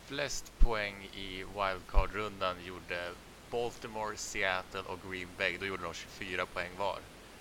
flest poäng i wildcard-rundan gjorde Baltimore, Seattle och Green Bay. Då gjorde de 24 poäng var.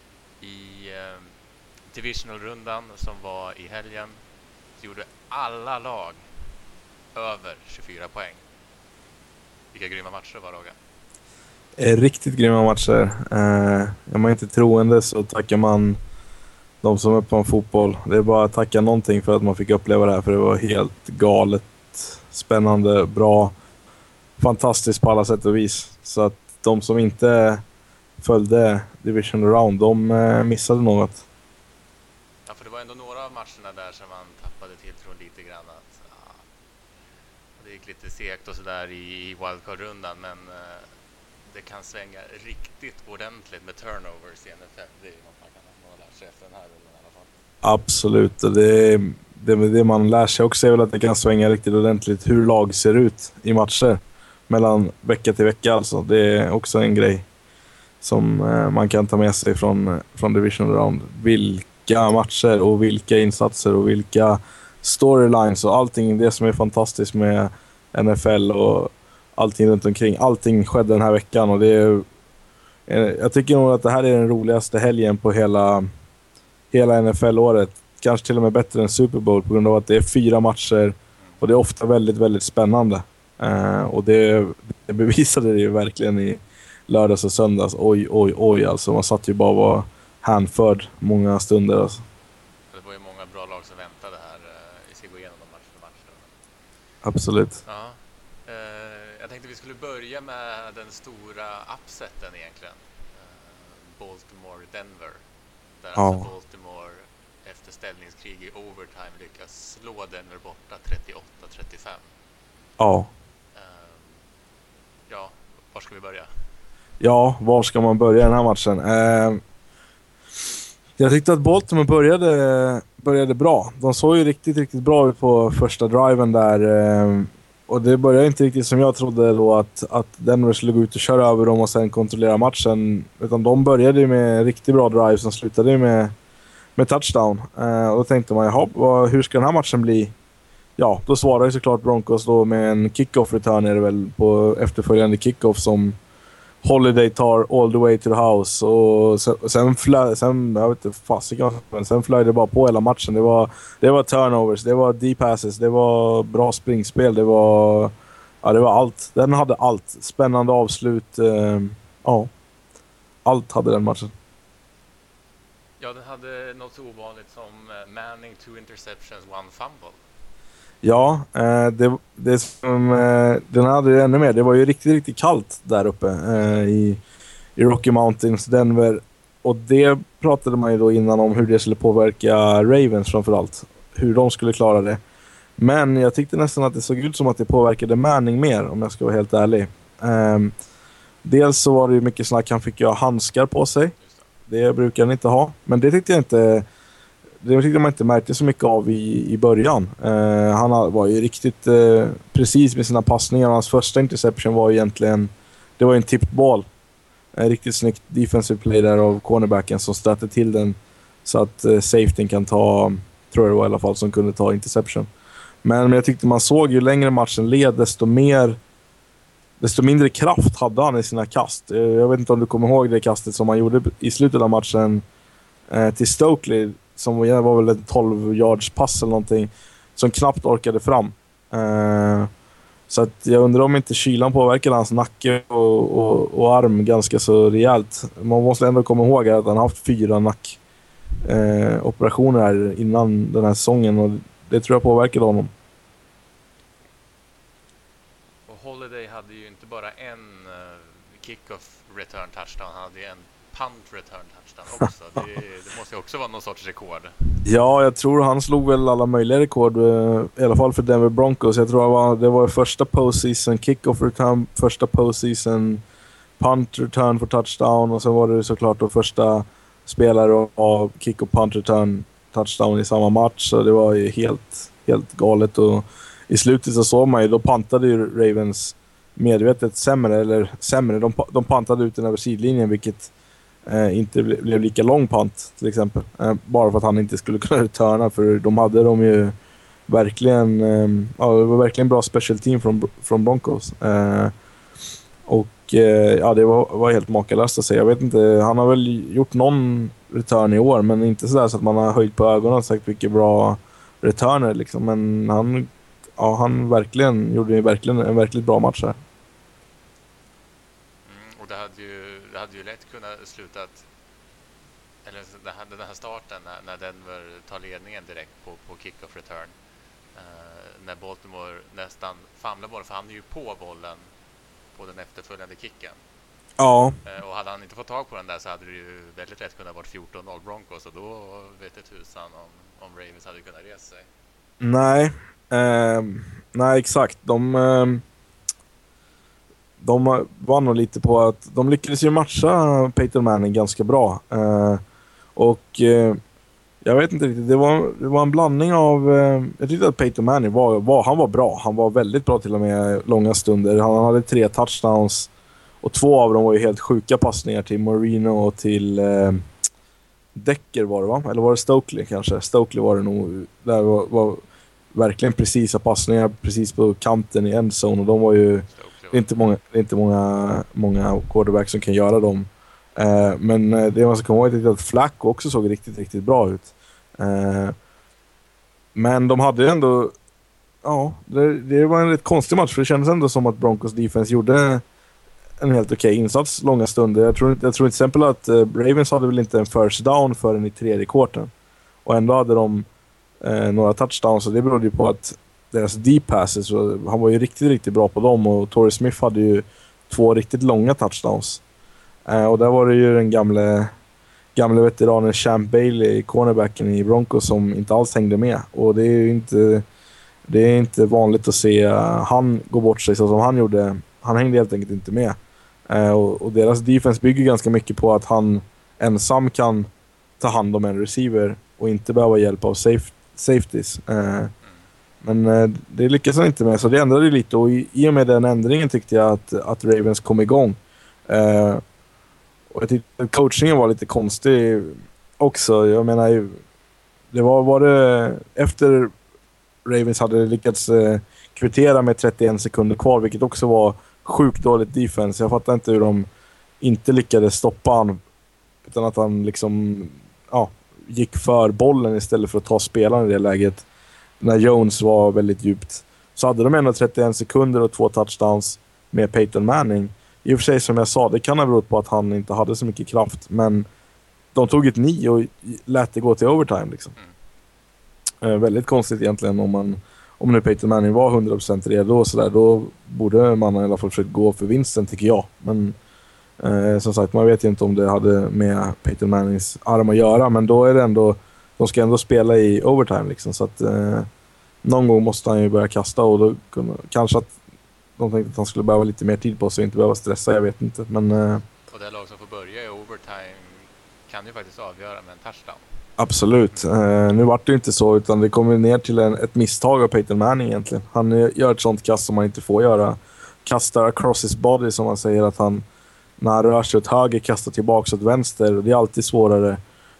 I divisional-rundan som var i helgen så gjorde alla lag över 24 poäng. Vilka grymma matcher var det? Riktigt grymma matcher. Är man inte troende så tackar man de som är på en fotboll. Det är bara att tacka någonting för att man fick uppleva det här, för det var helt galet, spännande, bra, fantastiskt på alla sätt och vis. Så att de som inte följde Division Round, de missade något. Ja, för det var ändå några av matcherna där som man tappade tilltron lite grann. Det gick lite segt och sådär i wildcard-rundan, men det kan svänga riktigt ordentligt med turnovers i NFL. Det är ju något man ha lärt sig efter den här rundan i alla fall. Absolut, det man lär sig också är väl att det kan svänga riktigt ordentligt hur lag ser ut i matcher mellan vecka till vecka. Alltså. Det är också en grej som man kan ta med sig från Division Round. Vilka matcher och vilka insatser och vilka storylines och allting, det som är fantastiskt med NFL och allting runt omkring. Allting skedde den här veckan, och det är, jag tycker nog att det här är den roligaste helgen på hela NFL-året. Kanske till och med bättre än Super Bowl, på grund av att det är 4 matcher och det är ofta väldigt, väldigt spännande. Och det bevisade det ju verkligen i lördags och söndags. Oj, alltså man satt ju bara och var hänförd många stunder alltså. Det var ju många bra lag som väntade här i sig gå igenom de matcherna. Absolut. Ja. Jag tänkte vi skulle börja med den stora upseten egentligen. Baltimore-Denver. Där alltså Baltimore efter ställningskrig i overtime lyckas slå Denver borta 38-35. Ja. Ja, var ska vi börja? Ja, var ska man börja den här matchen? Jag tyckte att Baltimore började bra. De såg ju riktigt bra ut på första driven där. Och det började inte riktigt som jag trodde då, att Denver skulle gå ut och köra över dem och sen kontrollera matchen. Utan de började ju med riktigt bra drive som slutade med touchdown. Och då tänkte man, hur ska den här matchen bli? Ja, då svarade ju såklart Broncos då med en kickoff-return är det väl på efterföljande kickoff som Holiday tar all the way to the house. Och sen jag vet inte fasiken, men sen flög det bara på hela matchen. Det var turnovers, det var deep passes, det var bra springspel, det var allt. Den hade allt. Spännande avslut. Allt hade den matchen. Ja, den hade något så ovanligt som Manning 2 interceptions, 1 fumble. Ja, det som den hade ju ännu mer. Det var ju riktigt kallt där uppe i Rocky Mountains, Denver. Och det pratade man ju då innan om hur det skulle påverka Ravens framförallt. Hur de skulle klara det. Men jag tyckte nästan att det såg ut som att det påverkade Manning mer, om jag ska vara helt ärlig. Dels så var det ju mycket snack, han fick ju ha handskar på sig. Det brukar han inte ha. Men det tyckte man inte märkte så mycket av i början. Han var ju riktigt precis med sina passningar. Hans första interception var egentligen, det var en tipped ball. En riktigt snyggt defensive play där av cornerbacken som stötte till den så att safetyn kan ta, tror jag det var i alla fall, som kunde ta interception. Men jag tyckte man såg ju längre matchen led, desto mindre kraft hade han i sina kast. Jag vet inte om du kommer ihåg det kastet som han gjorde i slutet av matchen till Stokely, som var väl en 12 yards pass eller någonting, som knappt orkade fram. Så att jag undrar om inte kylan påverkade hans nacke och arm ganska så rejält. Man måste ändå komma ihåg att han har haft 4 nackoperationer här innan den här säsongen, och det tror jag påverkade honom. Och Holiday hade ju inte bara en kickoff return touchdown, han hade ju en punt return touchdown också. Det måste ju också vara någon sorts rekord. Ja, jag tror han slog väl alla möjliga rekord, i alla fall för Denver Broncos. Jag tror det var första postseason kickoff return, första postseason punt return för touchdown, och sen var det såklart då första spelare av kick och punt return touchdown i samma match. Så det var ju helt galet, och i slutet så såg man ju, då pantade ju Ravens medvetet sämre. De pantade ut den över sidlinjen, vilket inte blev lika lång pant till exempel. Bara för att han inte skulle kunna returna, för de hade ju verkligen, ja, det var verkligen bra special team från Broncos. Ja, det var helt makalöst att se. Jag vet inte, han har väl gjort någon return i år, men inte sådär så att man har höjt på ögonen och sagt vilka bra returner liksom. Men han verkligen gjorde en verkligt bra match här. Och det hade ju lätt kunnat slutat, eller den här starten när Denver tar ledningen direkt på kick-off return, när Baltimore nästan famlar bollen, för han är ju på bollen på den efterföljande kicken. Ja. Och hade han inte fått tag på den där så hade det ju väldigt lätt kunnat vara 14-0 Broncos, och då vet jag tusan om Ravens hade kunnat resa sig. Nej, exakt. De var nog lite på att de lyckades ju matcha Peyton Manning ganska bra. Jag vet inte riktigt, det var en blandning av... jag tyckte att Peyton Manning han var bra. Han var väldigt bra till och med långa stunder. Han hade 3 touchdowns och 2 av dem var ju helt sjuka passningar till Marino och till Decker var det, va? Eller var det Stokely kanske? Stokely var det nog. Där var verkligen precisa passningar precis på kanten i endzone, och de var ju... Det är inte många quarterbacks som kan göra dem. Men det man ska komma ihåg är att Flacco också såg riktigt, riktigt bra ut. Men de hade ju ändå... Ja, det var en rätt konstig match, för det kändes ändå som att Broncos defense gjorde en helt okej insats långa stunder. Jag tror till exempel att Ravens hade väl inte en first down förrän i 3:e kvarten. Och ändå hade de några touchdowns, och det berodde ju på att deras deep passes, så han var ju riktigt, riktigt bra på dem, och Torrey Smith hade ju 2 riktigt långa touchdowns. Och där var det ju den gamla veteranen Champ Bailey, cornerbacken i Broncos, som inte alls hängde med. Och det är ju inte vanligt att se han gå bort sig så som han gjorde. Han hängde helt enkelt inte med. Och deras defense bygger ganska mycket på att han ensam kan ta hand om en receiver och inte behöva hjälp av safeties. Men det lyckas han inte med, så det ändrade lite, och i och med den ändringen tyckte jag att Ravens kom igång. Och jag tyckte att coachingen var lite konstig också. Jag menar, det var det efter Ravens hade lyckats kvittera med 31 sekunder kvar, vilket också var sjukt dåligt defense. Jag fattar inte hur de inte lyckades stoppa han, utan att han liksom gick för bollen istället för att ta spelaren i det läget. När Jones var väldigt djupt. Så hade de ändå 31 sekunder och 2 touchdowns med Peyton Manning. I och för sig, som jag sa, det kan ha berott på att han inte hade så mycket kraft. Men de tog ett 9 och lät det gå till overtime liksom. Väldigt konstigt egentligen. Om nu Peyton Manning var 100% redo och sådär, då borde man i alla fall försöka gå för vinsten, tycker jag. Men som sagt, man vet ju inte om det hade med Peyton Mannings arm att göra. Men då är det ändå, de ska ändå spela i overtime liksom. Så att någon gång måste han ju börja kasta, och då kanske att de tänkte att han skulle behöva lite mer tid på sig och inte behöva stressa, jag vet inte. Men, och det lag som får börja i overtime kan ju faktiskt avgöra med en touchdown. Absolut. Nu var det ju inte så, utan det kommer ner till ett misstag av Peyton Manning egentligen. Han gör ett sånt kast som man inte får göra. Kastar across his body, som man säger, att han när han rör sig åt höger kastar tillbaka åt vänster. Det är alltid svårare.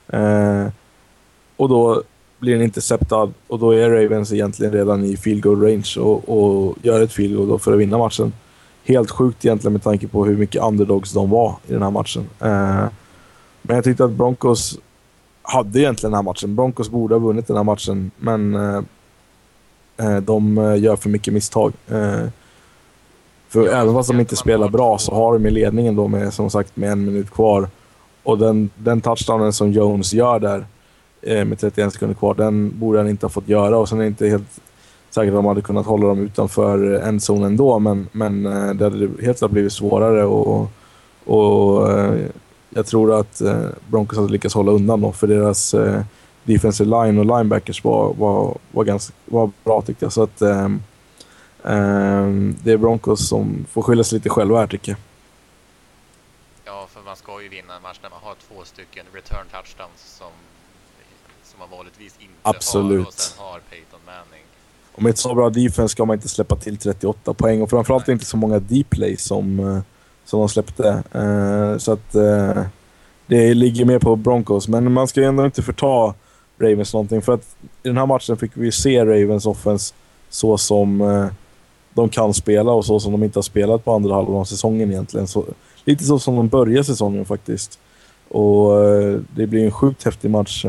Och då blir den interceptad, och då är Ravens egentligen redan i field goal range och gör ett field goal då för att vinna matchen. Helt sjukt egentligen med tanke på hur mycket underdogs de var i den här matchen. Men jag tyckte att Broncos hade egentligen den här matchen. Broncos borde ha vunnit den här matchen, men de gör för mycket misstag. För även fast de inte spelar bra så har de i ledningen då med, som sagt, med 1 minut kvar. Och den touchdownen som Jones gör där med 31 sekunder kvar, den borde han inte ha fått göra. Och sen är det inte helt säkert att de hade kunnat hålla dem utanför endzonen ändå, men det hade helt klart blivit svårare, och jag tror att Broncos hade lyckats hålla undan då, för deras defensive line och linebackers var bra, tyckte jag. Så att det är Broncos som får skylla sig lite själva här, tycker jag. Ja, för man ska ju vinna en match när man har 2 stycken return touchdowns som man vanligtvis inte Absolut. har, och sen har Peyton Manning. Och med ett så bra defense ska man inte släppa till 38 poäng, och framförallt inte så många deep plays som de släppte. Så att det ligger mer på Broncos, men man ska ju ändå inte förta Ravens någonting. För att i den här matchen fick vi se Ravens offense så som de kan spela och så som de inte har spelat på andra halvan av säsongen egentligen. Så, lite så som de börjar säsongen faktiskt. Och det blir en sjukt häftig match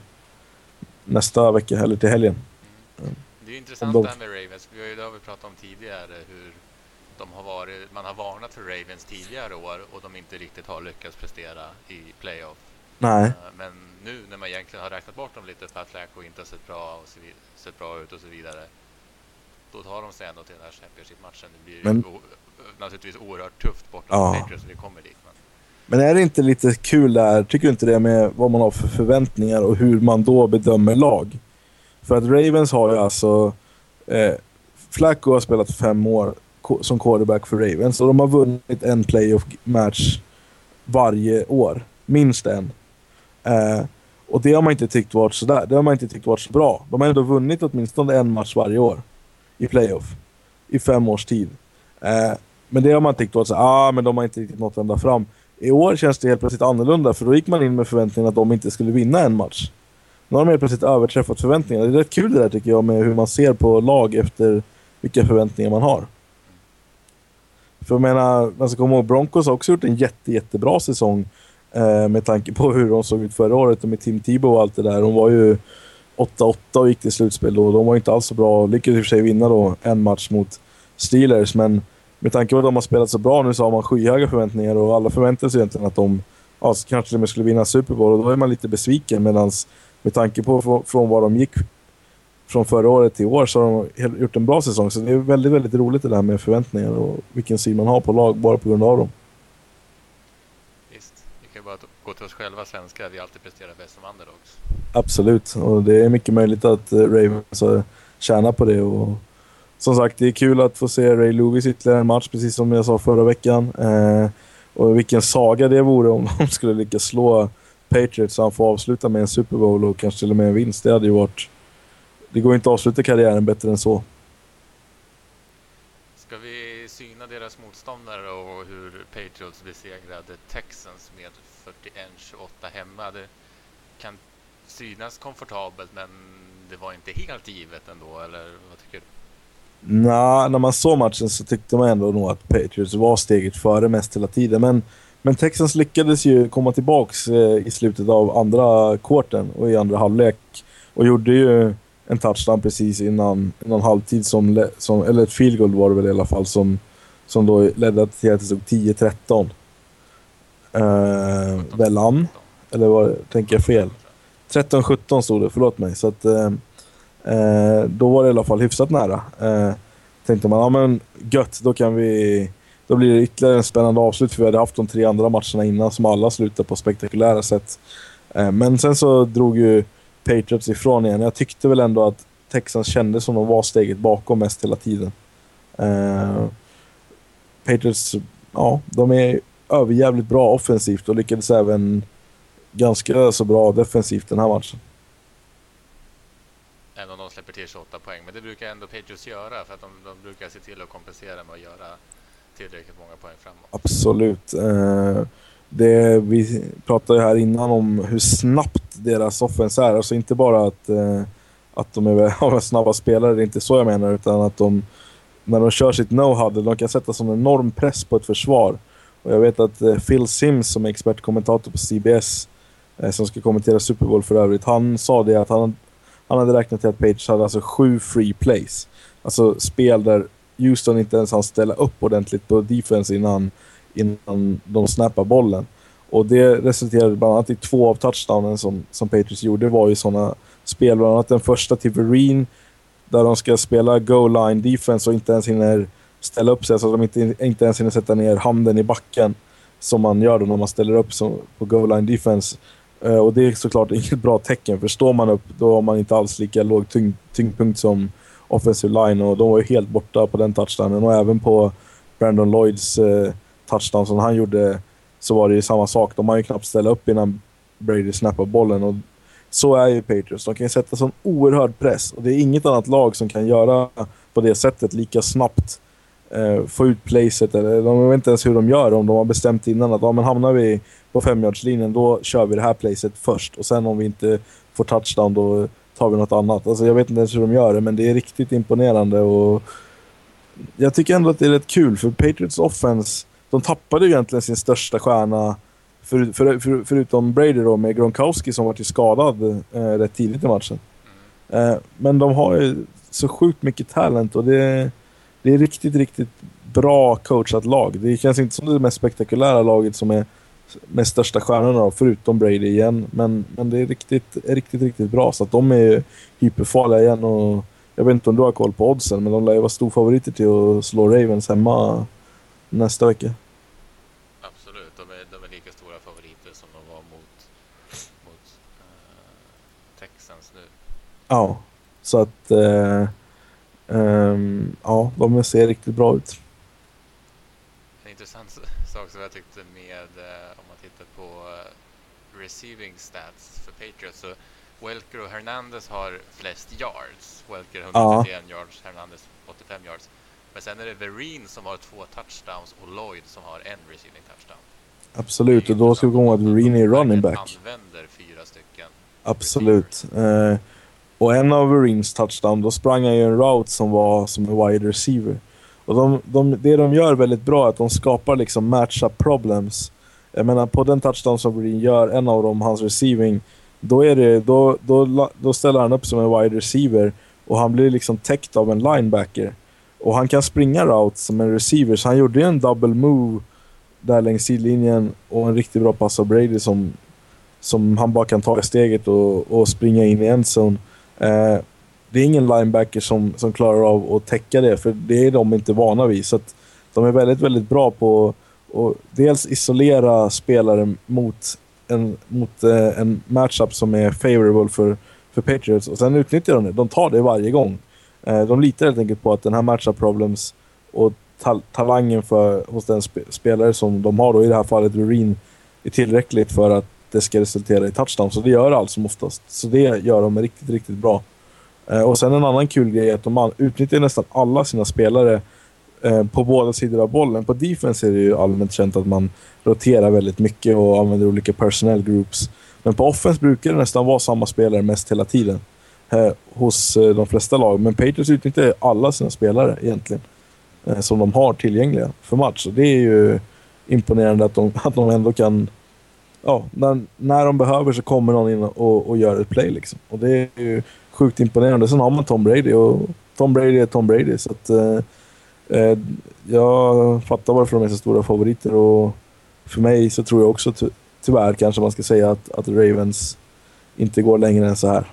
nästa vecka, eller till helgen. Det är ju intressant det här med Ravens. Det har vi pratat om tidigare, hur man har varnat för Ravens tidigare år och de inte riktigt har lyckats prestera i playoff. Nej. Men nu när man egentligen har räknat bort dem lite för att Flacco inte har sett bra ut och så vidare, då tar de sig ändå till den här Championship-matchen. Det blir naturligtvis oerhört tufft borta från Patriots när vi kommer dit. Men är det inte lite kul där, tycker du inte det, med vad man har för förväntningar och hur man då bedömer lag? För att Ravens har ju alltså Flacco har spelat 5 år som quarterback för Ravens och de har vunnit en playoff-match varje år, minst en. Och det har man inte tyckt varit sådär, det har man inte tyckt varit så bra. De har ändå vunnit åtminstone en match varje år i playoff i 5 års tid. Men det har man tyckt varit så men de har inte riktigt nått ända fram. I år känns det helt plötsligt annorlunda, för då gick man in med förväntningen att de inte skulle vinna en match. Nu har de helt plötsligt överträffat förväntningarna. Det är rätt kul det där, tycker jag, med hur man ser på lag efter vilka förväntningar man har. För jag menar, man ska komma ihåg, Broncos har också gjort en jättebra säsong med tanke på hur de såg ut förra året och med Tim Tebow och allt det där. De var ju 8-8 och gick till slutspel då. De var inte alls så bra. Lyckades i och för sig vinna då en match mot Steelers, men med tanke på att de har spelat så bra nu så har man skyhöga förväntningar och alla förväntar sig egentligen att de kanske de skulle vinna Super Bowl, och då är man lite besviken, medans med tanke på från vad de gick från förra året till år så har de gjort en bra säsong. Så det är väldigt roligt det där med förväntningar och vilken syn man har på lag bara på grund av dem. Visst, vi kan bara gå till oss själva svenskar, vi alltid presterar bäst som underdogs. Absolut, och det är mycket möjligt att Ravens tjänar på det, och som sagt, det är kul att få se Ray Lewis ytterligare en match, precis som jag sa förra veckan. Och vilken saga det vore om de skulle lyckas slå Patriots så han får avsluta med en Super Bowl och kanske till och med en vinst. Det hade ju varit... Det går inte att avsluta karriären bättre än så. Ska vi syna deras motståndare och hur Patriots besegrade Texans med 41-28 hemma? Det kan synas komfortabelt, men det var inte helt givet ändå, eller vad tycker du? Nej, när man såg matchen så tyckte man ändå nog att Patriots var steget före mest hela tiden. Men Texans lyckades ju komma tillbaks i slutet av andra kvarten och i andra halvlek. Och gjorde ju en touchdown precis innan halvtid eller ett field goal var det väl i alla fall som då ledde till att det stod 10-13. Välan. Eller tänker jag fel? 13-17 stod det, förlåt mig. Så att då var det i alla fall hyfsat nära. Tänkte man, men gött, då blir det ytterligare en spännande avslut, för vi hade haft de 3 andra matcherna innan som alla slutade på spektakulära sätt. Men sen så drog ju Patriots ifrån igen. Jag tyckte väl ändå att Texans kände som de var steget bakom mest hela tiden. Patriots, de är överjävligt bra offensivt och lyckades även ganska så bra defensivt den här matchen. Även om de släpper till 28 poäng. Men det brukar ändå Patriots göra, för att de brukar se till att kompensera med att göra tillräckligt många poäng framåt. Absolut. Vi pratade ju här innan om hur snabbt deras offense är. Alltså inte bara att de har snabba spelare, det är inte så jag menar, utan att när de kör sitt no-huddle, de kan sätta sån enorm press på ett försvar. Och jag vet att Phil Simms, som är expertkommentator på CBS, som ska kommentera Super Bowl för övrigt, han sa det att han hade räknat till att Patriots hade alltså 7 free plays. Alltså spel där Houston inte ens hann ställa upp ordentligt på defense innan de snappar bollen. Och det resulterade bland annat i 2 av touchdownen som Patriots gjorde, var ju sådana spel, bland annat den första till Vereen, där de ska spela goal line defense och inte ens hinner ställa upp sig, så att de inte ens hinner sätta ner handen i backen som man gör då när man ställer upp på goal line defense. Och det är såklart inget bra tecken, för står man upp då har man inte alls lika låg tyngdpunkt som offensive line, och de var ju helt borta på den touchdownen. Och även på Brandon Lloyds touchdown som han gjorde så var det ju samma sak. De har ju knappt ställa upp innan Brady snappar bollen, och så är ju Patriots. De kan ju sätta sån oerhörd press, och det är inget annat lag som kan göra på det sättet lika snabbt få ut placet, eller de vet inte ens hur de gör, om de har bestämt innan att men hamnar vi på 5-yardslinjen, då kör vi det här placet först, och sen om vi inte får touchdown, då tar vi något annat. Alltså jag vet inte ens hur de gör det, men det är riktigt imponerande, och jag tycker ändå att det är rätt kul, för Patriots offense, de tappade ju egentligen sin största stjärna förutom Brady då, med Gronkowski som var till skadad rätt tidigt i matchen. Men de har ju så sjukt mycket talent, och det är riktigt, riktigt bra coachat lag. Det känns inte som det mest spektakulära laget som är med största stjärnorna då, förutom Brady igen. Men det är riktigt bra, så att de är hyperfarliga igen, och jag vet inte om du har koll på oddsen, men de lär ju vara stor favoriter till att slå Ravens hemma nästa vecka. Absolut, de är lika stora favoriter som de var mot Texans nu. Ja, så att ja, de ser riktigt bra ut. En intressant sak som jag tyckte med, om man tittar på receiving stats för Patriots, så Welker och Hernandez har flest yards. Welker 131 yards, Hernandez 85 yards. Men sen är det Vereen som har 2 touchdowns och Lloyd som har en receiving touchdown. Absolut, och då ska vi komma att Vereen är running back. Använder 4 stycken. Absolut. Och en av Vereens touchdown, då sprang han ju en route som var som en wide receiver. Och det de gör väldigt bra är att de skapar liksom matchup problems. Jag menar, på den touchdown som Vereen gör, en av dem, hans receiving, då ställer han upp som en wide receiver, och han blir liksom täckt av en linebacker. Och han kan springa route som en receiver, så han gjorde en double move där längs sidlinjen, och en riktigt bra pass av Brady som han bara kan ta steget och springa in i endzone. Det är ingen linebacker som klarar av att täcka det, för det är de inte vana vid. Så att de är väldigt, väldigt bra på att dels isolera spelare mot en matchup som är favorable för Patriots, och sen utnyttjar de det. De tar det varje gång. De litar helt enkelt på att den här matchup problems och talangen hos den spelare som de har då, i det här fallet Vereen, är tillräckligt för att det ska resultera i touchdown. Så det gör allt som oftast. Så det gör de riktigt, riktigt bra. Och sen en annan kul grej är att de utnyttjar nästan alla sina spelare på båda sidor av bollen. På defense är det ju allmänt känt att man roterar väldigt mycket och använder olika personnel groups. Men på offense brukar det nästan vara samma spelare mest hela tiden hos de flesta lag. Men Patriots utnyttjar alla sina spelare egentligen som de har tillgängliga för match. Så det är ju imponerande att de ändå kan, ja, när de behöver så kommer någon in och gör ett play liksom. Och det är ju sjukt imponerande. Sen har man Tom Brady, och Tom Brady är Tom Brady, så att jag fattar varför de är så stora favoriter, och för mig så tror jag också tyvärr kanske man ska säga att Ravens inte går längre än så här.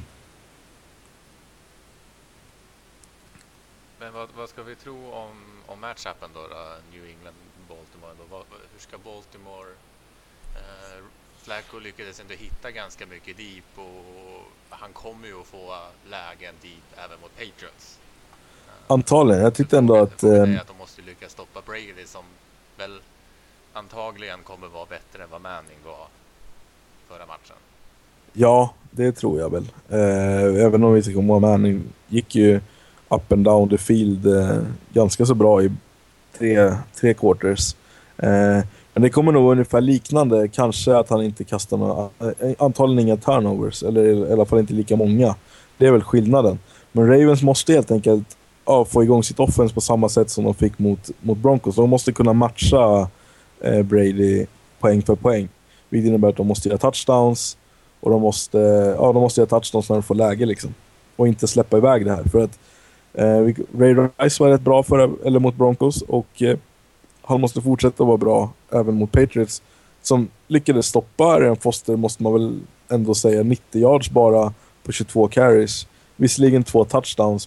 Men vad ska vi tro om matchupen då, New England-Baltimore då? Hur ska Baltimore Flacco lyckades ändå hitta ganska mycket deep, och han kommer ju att få lägen deep även mot Patriots. Antagligen, jag tyckte ändå att de måste lyckas stoppa Brady, som väl antagligen kommer vara bättre än vad Manning var förra matchen. Ja, det tror jag väl. Även om vi ska komma ihåg, Manning gick ju up and down the field ganska så bra i tre quarters. Men det kommer nog ungefär liknande. Kanske att han inte kastar några, antagligen inga turnovers, eller i alla fall inte lika många. Det är väl skillnaden. Men Ravens måste helt enkelt få igång sitt offense på samma sätt som de fick mot Broncos. De måste kunna matcha Brady poäng för poäng. Vilket innebär att de måste göra touchdowns, och de måste göra touchdowns när de får läge liksom. Och inte släppa iväg det här. För att Ray Rice var rätt bra mot Broncos, och han måste fortsätta vara bra även mot Patriots, som lyckades stoppa Arian Foster, måste man väl ändå säga, 90 yards bara på 22 carries. Visserligen 2 touchdowns,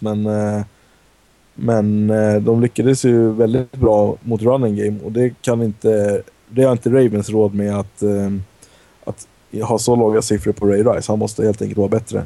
men de lyckades ju väldigt bra mot running game, och det har inte Ravens råd med att ha så låga siffror på Ray Rice. Han måste helt enkelt vara bättre.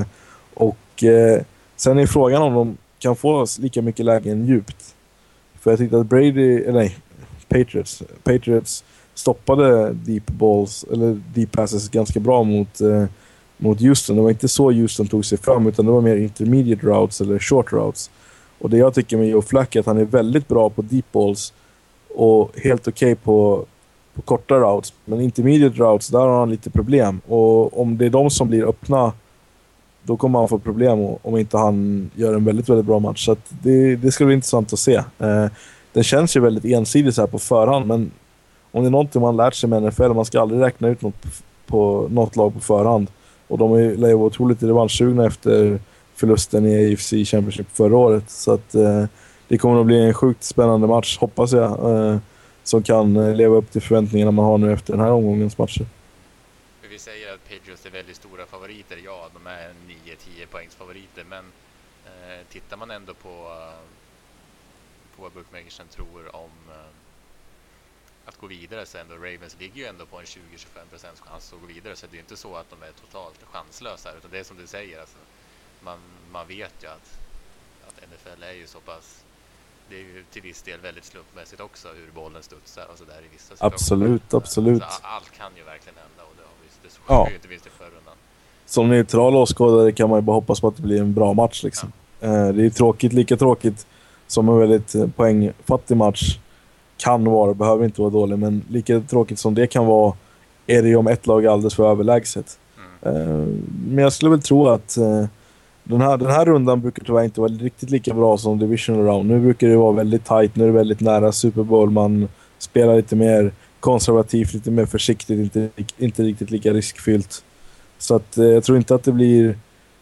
Sen är frågan om de kan få lika mycket lägen djupt. För jag tyckte att Patriots stoppade deep balls eller deep passes ganska bra mot Houston. Det var inte så Houston tog sig fram, utan det var mer intermediate routes eller short routes. Och det jag tycker med Joe Flacco är att han är väldigt bra på deep balls och helt okej på korta routes. Men intermediate routes, där har han lite problem. Och om det är de som blir öppna, då kommer han få problem om inte han gör en väldigt, väldigt bra match. Så att det ska bli intressant att se. Den känns ju väldigt ensidig så här på förhand, men om det är någonting man lärt sig med NFL, man ska aldrig räkna ut något lag på förhand. Och de lär ju vara otroligt revanschsugna efter förlusten i AFC Championship förra året. Så att det kommer att bli en sjukt spännande match, hoppas jag, som kan leva upp till förväntningarna man har nu efter den här omgångens matcher. Vi säger att Patriots är väldigt stora favoriter. Ja, de är 9-10 poängs favoriter, men tittar man ändå på vad bookmakersen tror om att gå vidare, så ändå Ravens ligger ju ändå på en 20-25% chans att gå vidare, så det är inte så att de är totalt chanslösa, utan det är som du säger, alltså, man vet ju att NFL är ju så pass, det är ju till viss del väldigt slumpmässigt också hur bollen studsar och så där i vissa situationer. Absolut. Så allt kan ju verkligen hända, och det såg ju inte minst i förrundan. Som neutral åskådare kan man ju bara hoppas på att det blir en bra match liksom. Det är tråkigt, lika tråkigt som en väldigt poängfattig match kan vara, behöver inte vara dålig, men lika tråkigt som det kan vara är det ju om ett lag alldeles för överlägset. Men jag skulle väl tro att den här rundan brukar tyvärr inte vara riktigt lika bra som divisional round. Nu brukar det vara väldigt tight, nu är det väldigt nära Super Bowl, man spelar lite mer konservativt, lite mer försiktigt, inte riktigt lika riskfyllt. Så att jag tror inte att det blir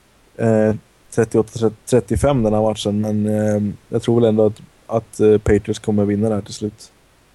38-35 den här matchen, men jag tror väl ändå att Patriots kommer vinna det här till slut.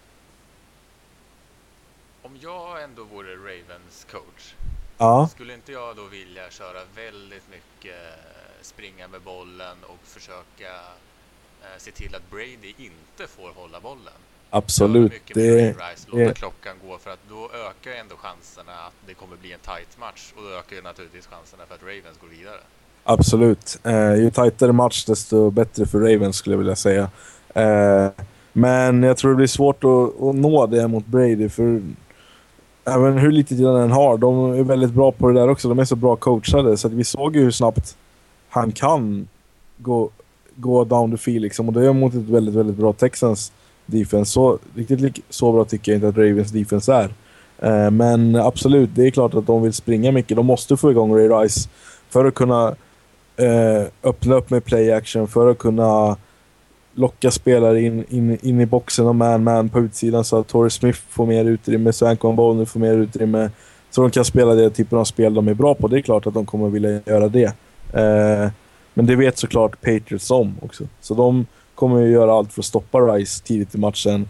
Om jag ändå vore Ravens coach, skulle inte jag då vilja köra väldigt mycket springa med bollen och försöka se till att Brady inte får hålla bollen? Absolut. Låta klockan gå, för att då ökar ändå chanserna att det kommer bli en tight match, och då ökar ju naturligtvis chanserna för att Ravens går vidare. Absolut. Ju tajtare match desto bättre för Ravens, skulle jag vilja säga. Men jag tror det blir svårt att nå det mot Brady, för även hur lite tid den har, de är väldigt bra på det där också. De är så bra coachade, så att vi såg ju hur snabbt han kan gå down the field liksom. Och det är mot ett väldigt, väldigt bra Texans defense. Så riktigt så bra tycker jag inte att Ravens defense är. Men absolut, det är klart att de vill springa mycket. De måste få igång Ray Rice för att kunna öppna upp med play action, för att kunna locka spelare in i boxen och man på utsidan, så att Torrey Smith får mer utrymme, så Anquan Boldin får mer utrymme, så de kan spela det typen av spel de är bra på. Det är klart att de kommer vilja göra det. Men det vet såklart Patriots om också. Så de kommer ju göra allt för att stoppa Rice tidigt i matchen,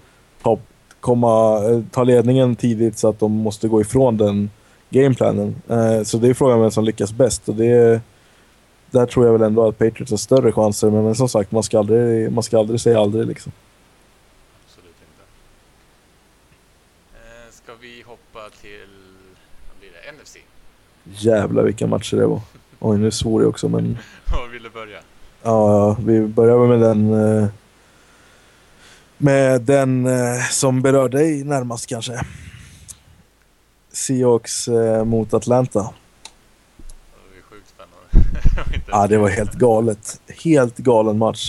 ta ledningen tidigt så att de måste gå ifrån den gameplanen. Så det är frågan vem som lyckas bäst, och där tror jag väl ändå att Patriots har större chanser, men som sagt, man ska aldrig säga aldrig liksom. Absolut inte. Ska vi hoppa till, vad blir det, NFC? Jävlar vilka matcher det var. Oj, nu svor jag också, men Vad vill du börja? Ja, vi börjar med den som berör dig närmast kanske. Seahawks mot Atlanta. Det var sjukt spännande. Ja, det var helt galet. Helt galen match.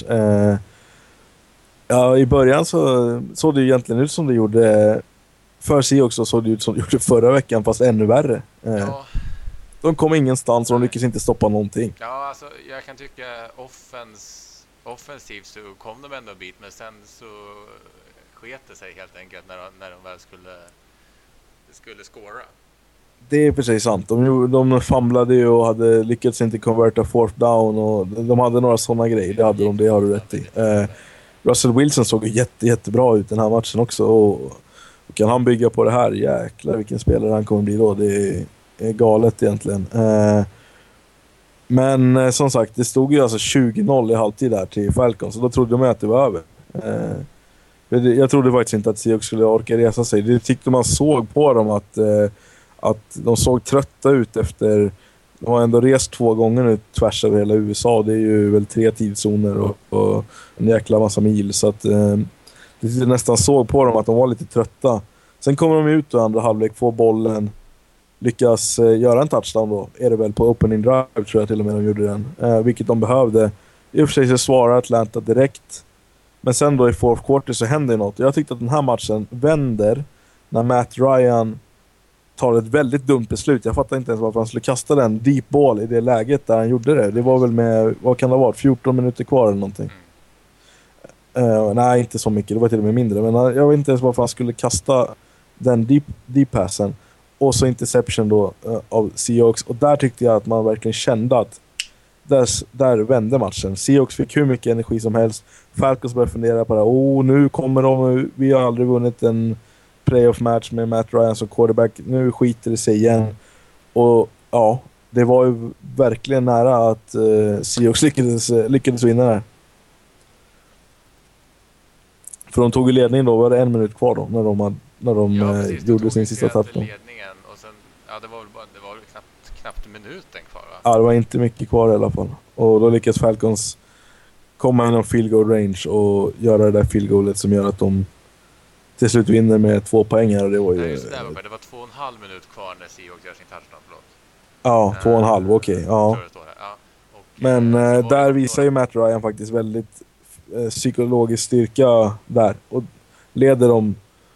Ja, i början så såg det egentligen ut som det gjorde för Seahawks, och såg det ut som det gjorde förra veckan, fast ännu värre. De kom ingenstans och de lyckades inte stoppa någonting. Ja, alltså jag kan tycka offensivt så kom de ändå en bit, men sen så sket det sig helt enkelt när de väl skulle scora. Det är precis sant. De famlade ju och hade lyckats inte konverta fourth down, och de hade några sådana grejer. Det har du rätt i. Russell Wilson såg jättebra ut den här matchen också, och kan han bygga på det här, jäklar vilken spelare han kommer bli då. Det är galet egentligen. Men som sagt, det stod ju alltså 20-0 i halvtid där till Falcons, så då trodde de att det var över. Jag trodde faktiskt inte att Seahawks skulle orka resa sig. Det tyckte man såg på dem att de såg trötta ut efter. De har ändå rest 2 gånger nu tvärs över hela USA. Det är ju väl 3 tidszoner och en jäkla massa mil, så att det nästan såg på dem att de var lite trötta. Sen kommer de ut och andra halvlek, får bollen, lyckas göra en touchdown då. Är det väl på opening drive, tror jag till och med de gjorde den. Vilket de behövde. I och för sig så svarar Atlanta direkt. Men sen då i fourth quarter så händer något. Jag tyckte att den här matchen vänder när Matt Ryan tar ett väldigt dumt beslut. Jag fattar inte ens varför han skulle kasta den deep ball i det läget där han gjorde det. Det var väl med, vad kan det ha varit, 14 minuter kvar eller någonting. Nej, inte så mycket. Det var till och med mindre. Men jag vet inte ens varför han skulle kasta den deep passen. Och så interception då av Seahawks. Och där tyckte jag att man verkligen kände att där vände matchen. Seahawks fick hur mycket energi som helst. Falcons började fundera på det. Nu kommer de. Vi har aldrig vunnit en playoff match med Matt Ryan som quarterback. Nu skiter det sig igen. Och ja, det var ju verkligen nära att Seahawks lyckades vinna där. För de tog i ledningen då, var det 1 minut kvar då när de gjorde sin sista touchdown. Och sen, det var väl knappt minuten kvar, va? Ja, det var inte mycket kvar i alla fall. Och då lyckas Falcons komma inom field goal range och göra det där field goalet som gör att de till slut vinner med 2 poäng här. Och det var ju... Nej, just det, det var 2,5 minut kvar när Seahawks gör sin touchdown, förlåt. Ja, 2,5, okej. Ja. Men där visar ju Matt Ryan faktiskt väldigt psykologisk styrka där. Och leder dem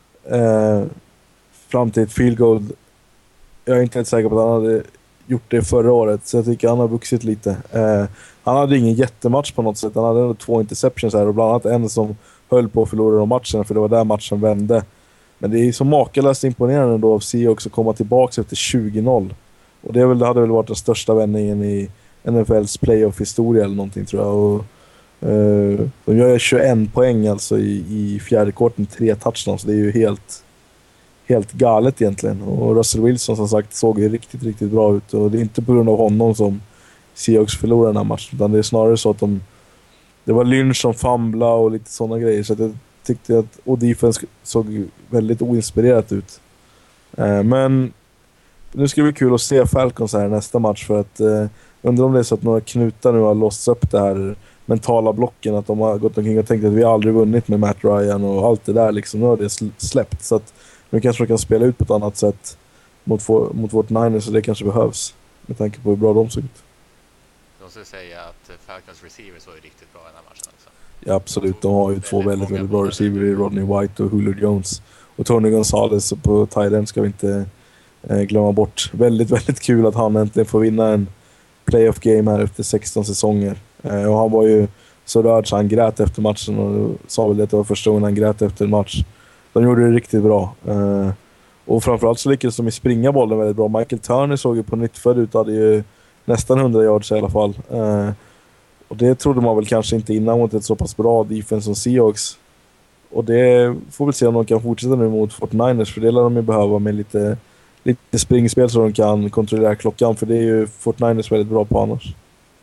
fram till ett field goal. Jag är inte helt säker på att han hade gjort det förra året, så jag tycker han har vuxit lite. Han hade ingen jättematch på något sätt. Han hade 2 interceptions här och bland annat en som höll på att förlora de matchen, för det var där matchen vände. Men det är så makalöst imponerande då av Seahawks att komma tillbaka efter 20-0. Och det hade väl varit den största vändningen i NFLs playoff-historia eller någonting, tror jag. Och de gör 21 poäng alltså i fjärde kvarten, 3 touchdowns. Det är ju helt galet egentligen. Och Russell Wilson som sagt såg ju riktigt, riktigt bra ut. Och det är inte på grund av honom som Seahawks förlorar den här matchen, utan det är snarare så att det var Lynch som famblade och lite sådana grejer. Så att jag tyckte att defense såg väldigt oinspirerat ut. Men nu ska det bli kul att se Falcons här nästa match, för att undrar om det är så att några knutar nu har låst upp det här mentala blocken, att de har gått omkring och tänkt att vi aldrig vunnit med Matt Ryan och allt det där liksom. Nu har det släppt, så att nu kanske de kan spela ut på ett annat sätt mot vårt Niners, och det kanske behövs med tanke på hur bra de såg ut. De ska säga att Falcons receivers var ju riktigt bra i den här matchen också. Ja, absolut. De har ju 2 väldigt, väldigt bra receiver i Rodney White och Julio Jones. Och Tony Gonzalez på tight end ska vi inte glömma bort. Väldigt, väldigt kul att han äntligen får vinna en playoff game här efter 16 säsonger. Och han var ju så rörd så han grät efter matchen, och sa väl att det var första gången han grät efter en match. De gjorde det riktigt bra. Och framförallt så lyckades de springa bollen väldigt bra. Michael Turner såg ju på nytt född ut, hade ju nästan 100 yards i alla fall. Och det trodde man väl kanske inte innan mot ett så pass bra defense som Seahawks. Och det får väl se om de kan fortsätta nu mot 49ers, för det lär de ju behöva med lite springspel så de kan kontrollera klockan, för det är ju 49ers väldigt bra på annars.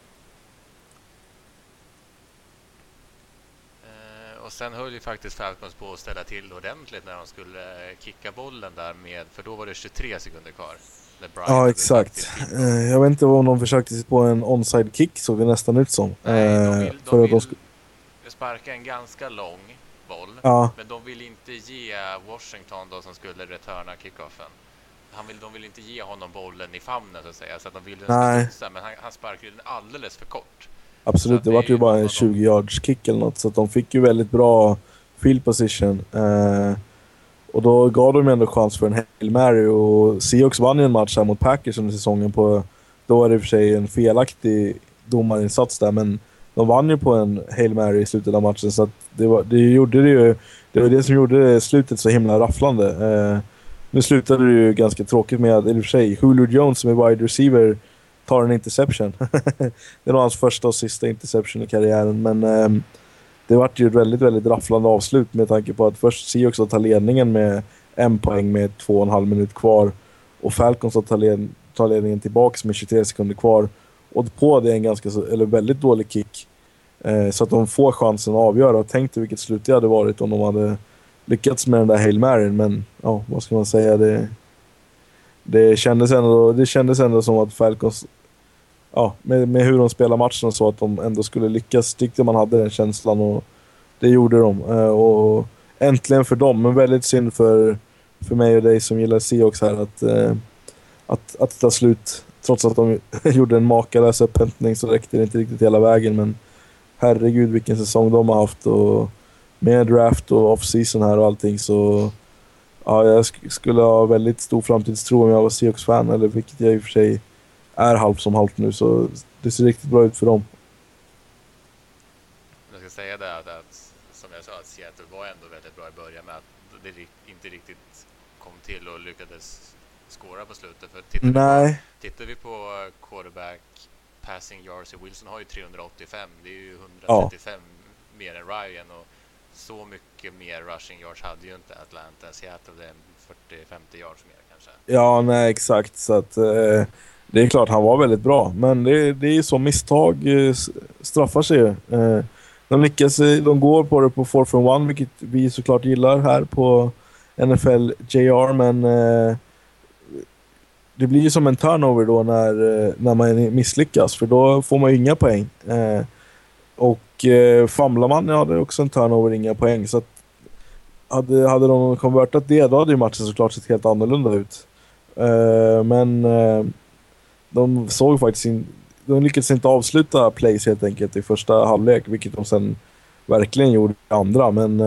Och sen höll ju faktiskt Falcons på att ställa till ordentligt när de skulle kicka bollen där för då var det 23 sekunder kvar. Ja, exakt. Jag vet inte om de försökte sig på en onside kick, så det nästan ut som. Nej, de vill sparka en ganska lång boll, men de vill inte ge Washington då, som skulle returna kickoffen. De vill inte ge honom bollen i famnen så att säga, så att de vill studsa, men han sparkade den alldeles för kort. Absolut, det var ju bara en 20 yards kick eller något, så att de fick ju väldigt bra field position. Och då gav de ändå chans för en Hail Mary, och Seahawks vann ju en match här mot Packers under säsongen då är det i och för sig en felaktig domarinsats där, men de vann ju på en Hail Mary i slutet av matchen, så att det var det som gjorde slutet så himla rafflande. Nu slutade det ju ganska tråkigt med att i och för sig Julio Jones som är wide receiver tar en interception. Det var hans första och sista interception i karriären, men det var ju ett väldigt, väldigt rafflande avslut med tanke på att först Seahawks tar ledningen med 1 poäng med 2,5 minut kvar, och Falcons tar ledningen tillbaks med 23 sekunder kvar, och på det är en väldigt dålig kick, så att de får chansen att avgöra. Och tänkte vilket slut det hade varit om de hade lyckats med den där Hail Mary, men ja, vad ska man säga, det kändes ändå som att Falcons, ja, med hur de spelar matchen, så att de ändå skulle lyckas, tyckte man hade den känslan, och det gjorde de. Och äntligen för dem, men väldigt synd för mig och dig som gillar Seahawks här att ta slut, trots att de gjorde en makalös upphämtning, så räckte det inte riktigt hela vägen, men herregud vilken säsong de har haft, och med draft och off-season här och allting, så ja, jag skulle ha väldigt stor framtidstro om jag var Seahawks-fan, eller vilket jag i och för sig är halvt som halvt nu, så det ser riktigt bra ut för dem. Jag ska säga det att som jag sa, att Seattle var ändå väldigt bra i början, med att det inte riktigt kom till och lyckades skåra på slutet. För tittar vi på quarterback passing yards, Wilson har ju 385, det är ju 135 mer än Ryan, och så mycket mer rushing yards hade ju inte Atlanta. Seattle är 40-50 yards mer kanske. Ja, nej exakt, så att det är klart han var väldigt bra, men det är ju så, misstag straffar sig. De går på det på 4-1, vilket vi såklart gillar här på NFL JR, men det blir ju som en turnover då när man misslyckas, för då får man ju inga poäng. Och famlar man, ja, det är också en turnover, inga poäng. Så att hade de konvertat det, då hade ju matchen såklart sett helt annorlunda ut. Men de såg faktiskt de lyckades inte avsluta plays helt enkelt i första halvlek, vilket de sen verkligen gjorde i andra. Men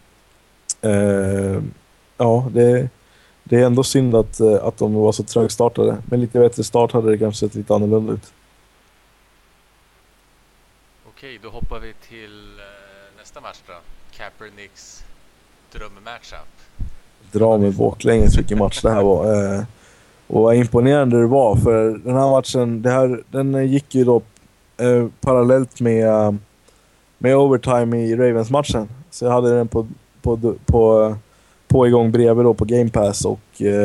ja, det är ändå synd att de var så trögstartade. Med lite bättre start hade det kanske sett lite annorlunda ut. Okej, då hoppar vi till nästa match då. Kaepernicks drömmatchup. Dra med baklänges vilken match det här var. Och vad imponerande det var, för den här matchen, den gick ju då parallellt med overtime i Ravens-matchen. Så jag hade den på igång bredvid då på Game Pass, och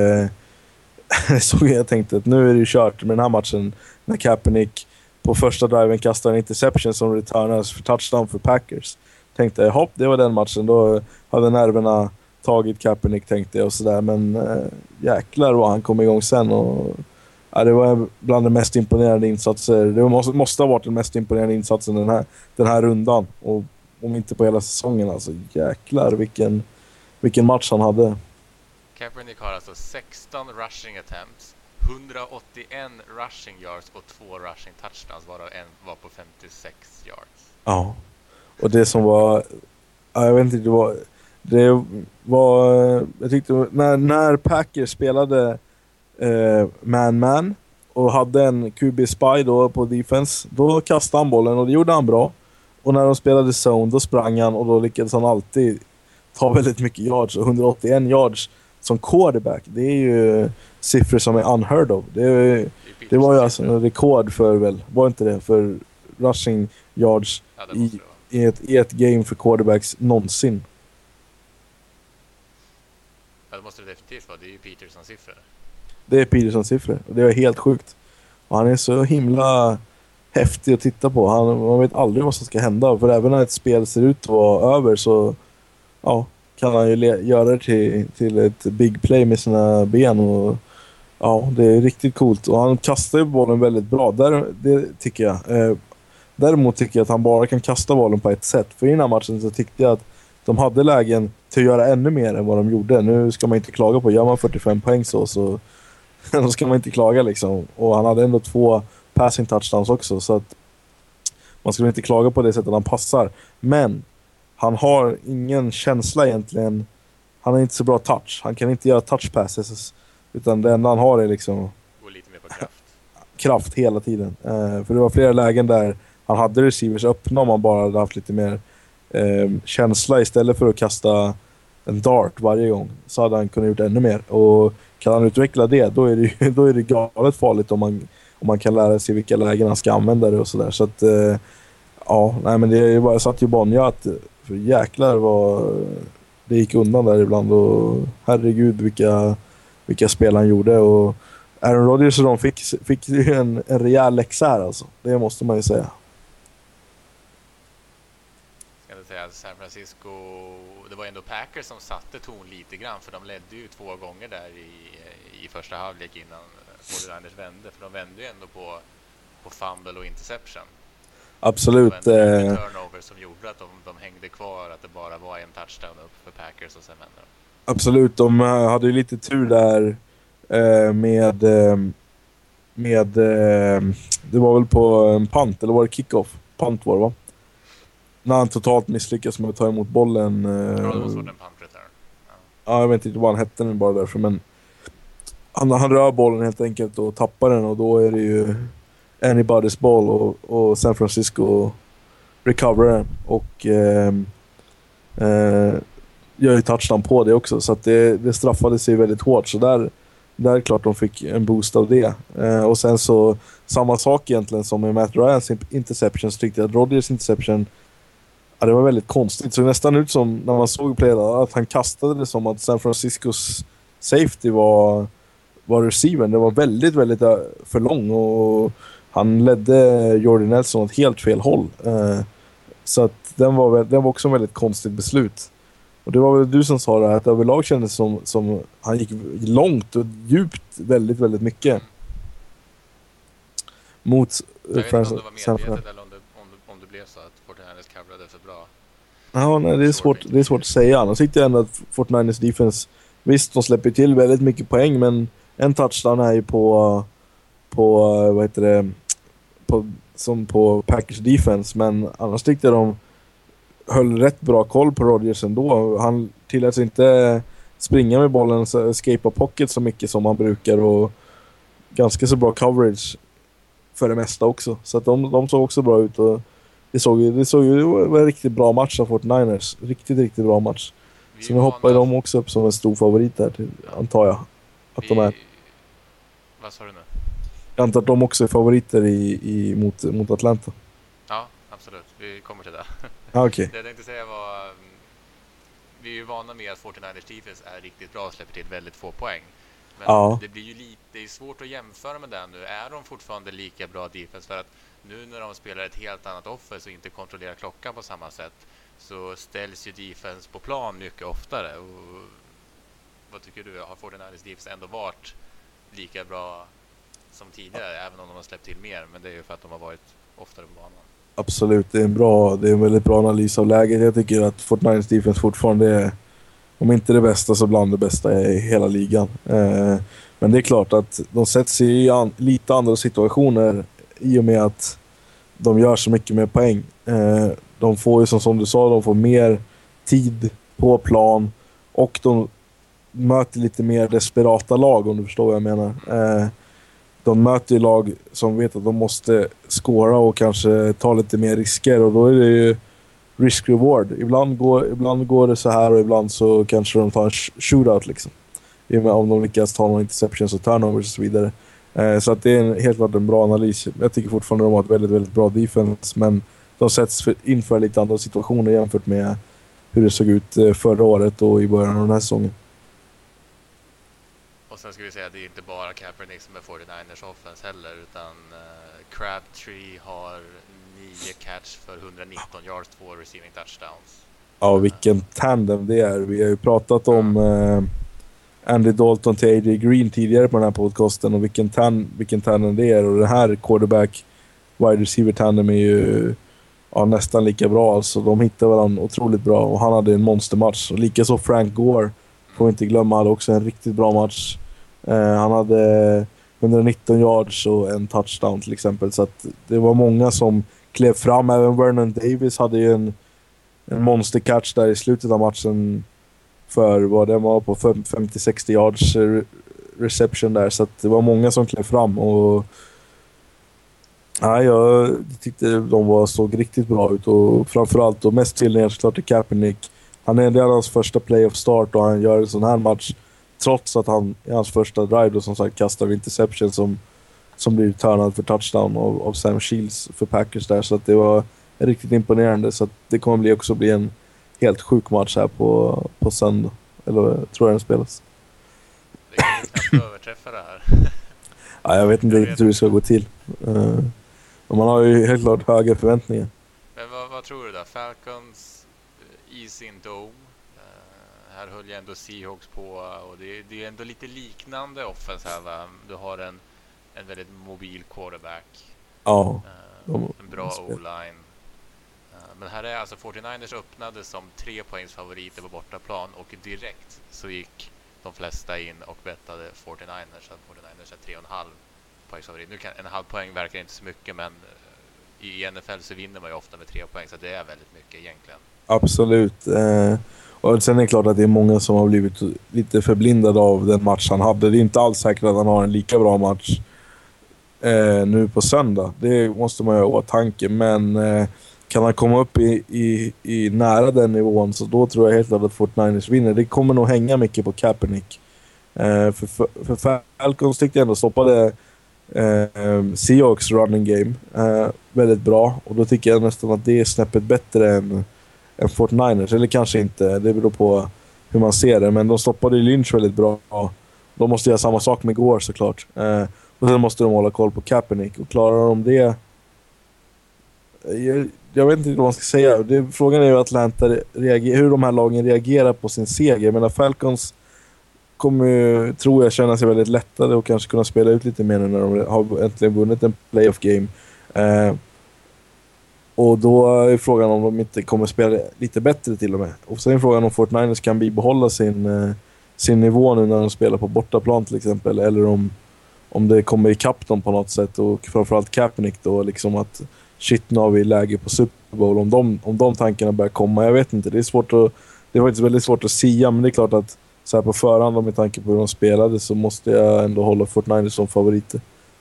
så jag tänkte att nu är det kört med den här matchen när Kaepernick på första driven kastar en interception som returnas för touchdown för Packers. Tänkte jag, hopp, det var den matchen, då hade nerverna tagit Kaepernick, tänkte jag, och sådär, men jäklar vad han kom igång sen, och ja, det var bland de mest imponerande insatser. Det måste ha varit den mest imponerande insatsen den här rundan, och om inte på hela säsongen, alltså jäklar vilken match han hade. Kaepernick har alltså 16 rushing attempts, 181 rushing yards och 2 rushing touchdowns, varav en var på 56 yards. Ja, och det som var, jag vet inte, det var jag tyckte när Packers spelade man och hade en QB spy då på defense, då kastade han bollen och det gjorde han bra. Och när de spelade zone, då sprang han, och då lyckades han alltid ta väldigt mycket yards. Och 181 yards som quarterback, det är ju siffror som är unheard of. Det var ju alltså en rekord för, var inte det, för rushing yards i ett game för quarterbacks någonsin. Ja, det måste det definitivt vara. Det är ju Petersons siffror. Det är Petersons siffror, och det är helt sjukt. Och han är så himla häftig att titta på. Man vet aldrig vad som ska hända, för även när ett spel ser ut att vara över, så ja, kan han ju göra det till ett big play med sina ben, och ja, det är riktigt coolt. Och han kastar ju bollen väldigt bra. Det tycker jag. Däremot tycker jag att han bara kan kasta bollen på ett sätt. För i den här matchen så tyckte jag att de hade lägen till att göra ännu mer än vad de gjorde. Nu ska man inte klaga på, gör man 45 poäng så då ska man inte klaga liksom. Och han hade ändå 2 passing touchdowns också, så att man skulle inte klaga på det sättet han passar. Men han har ingen känsla egentligen. Han har inte så bra touch. Han kan inte göra touch passes, utan det enda han har är liksom gå lite mer på kraft. Kraft hela tiden. För det var flera lägen där han hade receivers öppna, om man bara hade haft lite mer känsla istället för att kasta en dart varje gång, så hade han kunnat gjort ännu mer. Och kan han utveckla det, då är det galet farligt om man kan lära sig vilka lägen han ska använda det och sådär. Så att ja, nej, men det var, jag satt ju Bonja att för jäklar vad det gick undan där ibland, och herregud vilka spel han gjorde. Och Aaron Rodgers och de fick ju en rejäl läxa här, alltså. Det måste man ju säga. San Francisco, det var ändå Packers som satte ton lite grann, för de ledde ju 2 gånger där i första halvlek innan både Anders vände, för de vände ju ändå på fumble och interception. Absolut. Turnover som gjorde att de hängde kvar, att det bara var en touchdown upp för Packers och sen vände de. Absolut, de hade ju lite tur där med det var väl på en punt, eller var det kickoff? Punt var det, va? när han totalt misslyckas med att ta emot bollen. Ja, det måste varit en punt return. Ja. Ja, jag vet inte vad han hette nu bara därför, men han rör bollen helt enkelt och tappar den, och då är det ju anybody's ball, och San Francisco recoverar den och gör ju touchdown på det också, så att det straffade sig väldigt hårt, så där är klart de fick en boost av det. Och sen så samma sak egentligen som med Matt Ryans interception, så tyckte jag att Rodgers interception, ja, det var väldigt konstigt. Det såg nästan ut som när man såg playet att han kastade det som att San Franciscos safety var receivern. Det var väldigt, väldigt för lång, och han ledde Jordy Nelson åt helt fel håll. Så att den var också en väldigt konstigt beslut. Och det var väl du som sa det här, att överlag kändes som han gick långt och djupt väldigt, väldigt mycket. Mot jag vet inte om det var medvetet eller om det blev så att 49ers coverade för bra. Ja, nej, det är svårt att säga. Annars tyckte jag ändå att 49ers defense, visst, de släpper till väldigt mycket poäng, men en touchdown är ju på vad heter det, som på Packers defense, men annars tyckte jag de höll rätt bra koll på Rodgers ändå. Han tilläts inte springa med bollen, så escapa pocket så mycket som han brukar, och ganska så bra coverage för det mesta också. Så att de såg också bra ut, och det såg ju en riktigt bra match av 49ers. Riktigt bra match. Så nu hoppar ju de också upp som en stor favorit där, antar jag. Att de är. Vad sa du nu? Jag antar att de också är favoriter mot Atlanta. Ja, absolut. Vi kommer till det. Ah, okay. Det jag tänkte säga var, vi är ju vana med att 49ers defense är riktigt bra och släpper till väldigt få poäng. Men det blir ju det är svårt att jämföra med det nu. Är de fortfarande lika bra defense? För att nu när de spelar ett helt annat offense och inte kontrollerar klockan på samma sätt, så ställs ju defense på plan mycket oftare. Och vad tycker du? Har 49ers defense ändå varit lika bra som tidigare, även om de har släppt till mer? Men det är ju för att de har varit oftare på banan. Absolut, det är en väldigt bra analys av läget. Jag tycker att 49ers defense fortfarande är, om inte det bästa, så bland det bästa i hela ligan. Men det är klart att de sätts i lite andra situationer i och med att de gör så mycket mer poäng. De får ju, som du sa, de får mer tid på plan, och de möter lite mer desperata lag, om du förstår vad jag menar. De möter ju lag som vet att de måste skåra och kanske ta lite mer risker, och då är det ju risk-reward. Ibland går det så här, och ibland så kanske de tar en shootout liksom. Om de lyckas ta någon interceptions och turnovers och så vidare. Så att det är helt klart en bra analys. Jag tycker fortfarande de har ett väldigt, väldigt bra defense, men de sätts inför lite andra situationer jämfört med hur det såg ut förra året och i början av den här säsongen. Och sen ska vi säga att det är inte bara Kaepernick som är 49ers offense heller, utan Crabtree har 9 catch för 119 yards, 2 receiving touchdowns. Ja, vilken tandem det är. Vi har ju pratat om Andy Dalton till AJ Green tidigare på den här podcasten, och vilken tandem det är. Och det här quarterback wide receiver tandem är ju nästan lika bra. Alltså, de hittar varandra otroligt bra, och han hade en monstermatch. Och likaså Frank Gore, får vi inte glömma, hade också en riktigt bra match. Han hade 119 yards och en touchdown till exempel. Så att det var många som klev fram. Även Vernon Davis hade ju en monstercatch där i slutet av matchen för vad det var på 50-60 yards reception där. Så att det var många som klev fram, och jag tyckte de såg riktigt bra ut, och framförallt och mest till såklart till Kaepernick. Han är hans första playoff start, och han gör en sån här match trots att han i hans första drive då, som sagt, kastar interception som blir turnad för touchdown av Sam Shields för Packers där. Så att det var riktigt imponerande. Så att det kommer också bli en helt sjuk match här på söndag. Eller tror jag den spelas. Det kan ju knappt överträffa det här. Ja, jag vet inte riktigt hur det ska gå till. Men man har ju helt klart höga förväntningar. Men vad tror du då? Falcons i sin dome. Här höll jag ändå Seahawks på, och det är ändå lite liknande offense här, va? Du har en väldigt mobil quarterback. Ja. En bra O-line. Men här är alltså 49ers öppnade som 3 poängs favoriter på bortaplan, och direkt så gick de flesta in och bettade 49ers, så att 49ers är 3,5 poängs favorit. Nu kan en halv poäng verkar inte så mycket, men i NFL så vinner man ju ofta med 3 poäng, så det är väldigt mycket egentligen. Absolut. Och sen är det klart att det är många som har blivit lite förblindade av den match han hade. Det är inte alls säkert att han har en lika bra match nu på söndag. Det måste man ju ha i åtanke. Men kan han komma upp i nära den nivån, så då tror jag helt klart att 49ers vinner. Det kommer nog hänga mycket på Kaepernick. För Falcons tyckte jag ändå stoppade Seahawks running game väldigt bra. Och då tycker jag nästan att det är snäppet bättre än 49ers. Eller kanske inte, det beror på hur man ser det. Men de stoppade Lynch väldigt bra. De måste göra samma sak med Gore såklart. Och sen måste de hålla koll på Kaepernick. Och klarar de det... Jag vet inte vad man ska säga. Frågan är ju Atlanta hur de här lagen reagerar på sin seger. Men Falcons kommer ju, tror jag, känna sig väldigt lättade och kanske kunna spela ut lite mer när de har äntligen vunnit en playoff game. Och då är frågan om de inte kommer spela lite bättre till och med. Och sen är frågan om 49ers kan bibehålla sin nivå nu när de spelar på bortaplan till exempel. Eller om det kommer ikapp dem på något sätt. Och framförallt Kaepernick då, liksom att shit, nu har vi läge på Super Bowl. Om de tankarna börjar komma, jag vet inte. Det är faktiskt väldigt svårt att sia, men det är klart att så här på förhand, och med tanke på hur de spelade, så måste jag ändå hålla 49ers som favoriter.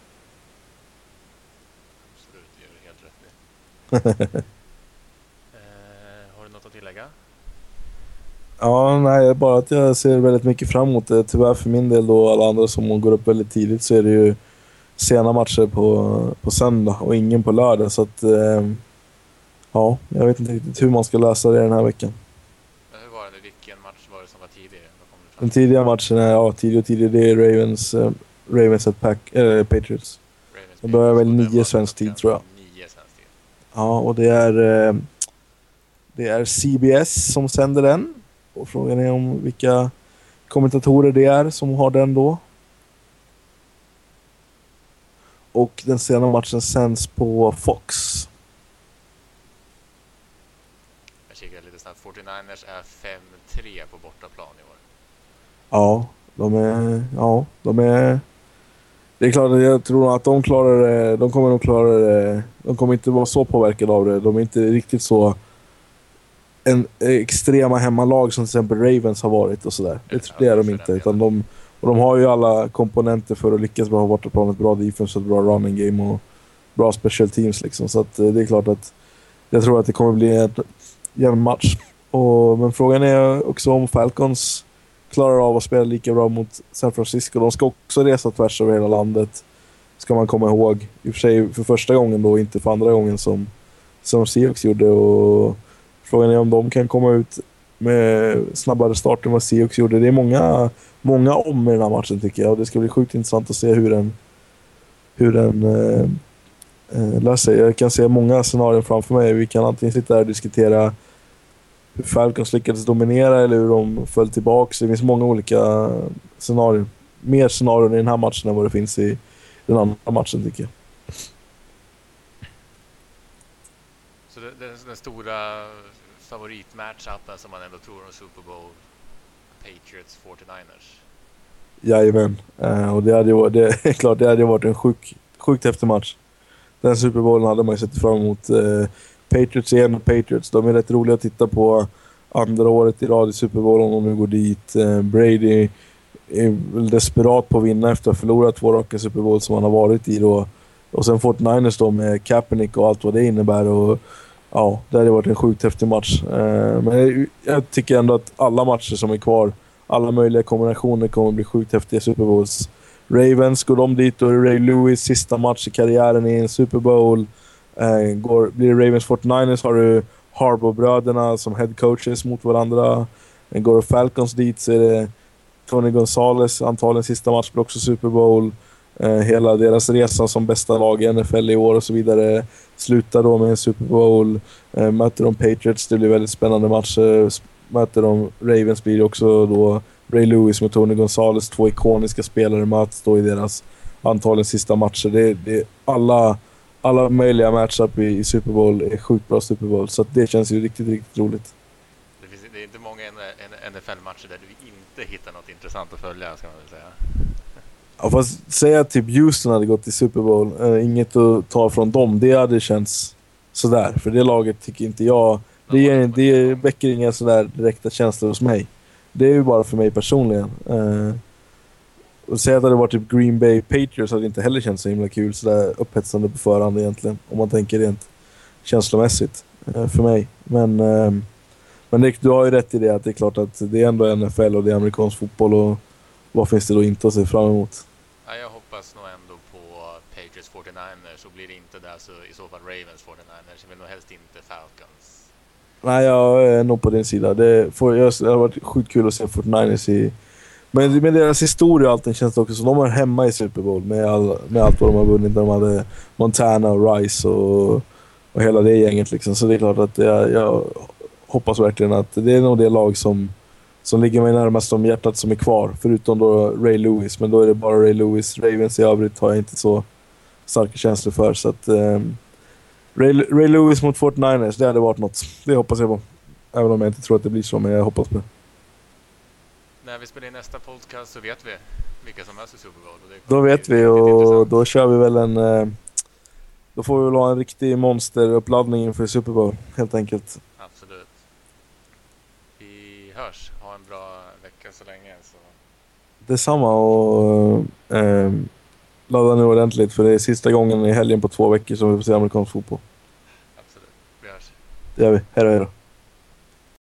Absolut, det gör du helt rätt i. Har du något att tillägga? Ja, nej, bara att jag ser väldigt mycket fram emot det. Tyvärr för min del då, alla andra som går upp väldigt tidigt, så är det ju sena matcher på söndag och ingen på lördag. Så att, ja, jag vet inte riktigt hur man ska lösa det den här veckan. Men hur var det? Vilken match var det som var tidigare? Den tidiga matchen är, ja, tidig, det är Ravens at Patriots. Det börjar väl 9 svensk tid, tror jag. 9 svensk tid. Ja, och det är CBS som sänder den. Och frågan är om vilka kommentatorer det är som har den då. Och den sena matchen sänds på Fox. Jag kikar lite snabbt. 49ers är 5-3 på bortaplan i år. Ja, de är... Det är klart att jag tror att de klarar det. De kommer nog klara det. De kommer inte vara så påverkade av det. De är inte riktigt så extrema hemmalag som till exempel Ravens har varit och sådär. Det är de inte. Utan de har ju alla komponenter för att lyckas bra på bortaplan. Ett bra defense, ett bra running game och bra special teams liksom. Så att det är klart att jag tror att det kommer bli en jämn match. Men frågan är också om Falcons klarar av att spela lika bra mot San Francisco. De ska också resa tvärs över hela landet, ska man komma ihåg. I och för sig för första gången då, inte för andra gången som Seahawks gjorde. Och frågan är om de kan komma ut med snabbare start än vad Seahawks gjorde. Det är många om i den här matchen tycker jag. Och det ska bli sjukt intressant att se hur den löser sig. Jag kan se många scenarier framför mig. Vi kan antingen sitta här och diskutera hur Falcons lyckades dominera eller hur de föll tillbaka. Det finns många olika scenarier. Mer scenarier i den här matchen än vad det finns i den andra matchen tycker jag. Så den stora favoritmatchupen som man ändå tror om Super Bowl, Patriots 49ers. Jajamän. Och det hade varit en sjukt häftig match. Den Super Bowlen hade man ju sett fram emot. Patriots igen och Patriots. De är rätt roliga att titta på andra året i rad i Super Bowl om de nu går dit. Brady är väl desperat på att vinna efter att ha förlorat 2 raka Super Bowl som han har varit i då. Och sen 49ers då med Kaepernick och allt vad det innebär. Och ja, det hade varit en sjukt häftig match. Men jag tycker ändå att alla matcher som är kvar, alla möjliga kombinationer kommer att bli sjukt häftiga Super Bowls. Ravens, går de dit och Ray Lewis sista match i karriären i en Super Bowl. Blir det Ravens 49ers har du Harbaugh-bröderna som head coaches mot varandra. Går det Falcons dit så är det Tony Gonzalez antagligen sista match blir också Super Bowl. Hela deras resa som bästa lag i NFL i år och så vidare slutar då med en Super Bowl. Möter de Patriots, det blir väldigt spännande matcher. Möter de Ravens blir det också då Ray Lewis med Tony Gonzalez, 2 ikoniska spelare möts då i deras antagligen sista matcher. Det är alla möjliga matchup i Super Bowl är sjukt bra Super Bowl, så att det känns ju riktigt, riktigt roligt. Det är inte många NFL-matcher där du inte hittar något intressant att följa, ska man väl säga. Ja, fast säga att typ Houston hade gått till Super Bowl. Inget att ta från dem. Det hade känts sådär. För det laget tycker inte jag... Det väcker inga sådär direkta känslor hos mig. Det är ju bara för mig personligen. Och säga att det hade varit typ Green Bay Patriots hade inte heller känts så himla kul. Sådär upphetsande på förhand egentligen. Om man tänker rent känslomässigt för mig. Men du har ju rätt i det att det är klart att det är ändå NFL och det är amerikansk fotboll och vad finns det då inte att se fram emot? Ja, jag hoppas nog ändå på Patriots 49ers, och blir det inte där så i så fall Ravens 49ers. Jag vill nog helst inte Falcons. Nej, jag är nog på din sida. Det har varit sjukt kul att se 49ers i... Men med deras historia och allting känns det också som de var hemma i Super Bowl med allt vad de har vunnit. De hade Montana och Rice och hela det gänget liksom. Så det är klart att jag hoppas verkligen att det är nog det lag som ligger mig närmast om hjärtat som är kvar. Förutom då Ray Lewis. Men då är det bara Ray Lewis. Ravens i övrigt har jag inte så starka känslor för. Så att Ray Lewis mot 49ers, det hade varit något. Det hoppas jag på. Även om jag inte tror att det blir så, men jag hoppas på det. När vi spelar in nästa podcast så vet vi vilka som möts i Super Bowl. Och då vet vi, och då kör vi väl då får vi väl ha en riktig monsteruppladdning inför Super Bowl, helt enkelt. Absolut. Vi hörs. Ha en bra vecka så länge. Så. Detsamma, och ladda nu ordentligt, för det är sista gången i helgen på 2 veckor som vi får se amerikansk fotboll. Absolut. Vi hörs. Det gör vi. Hej då.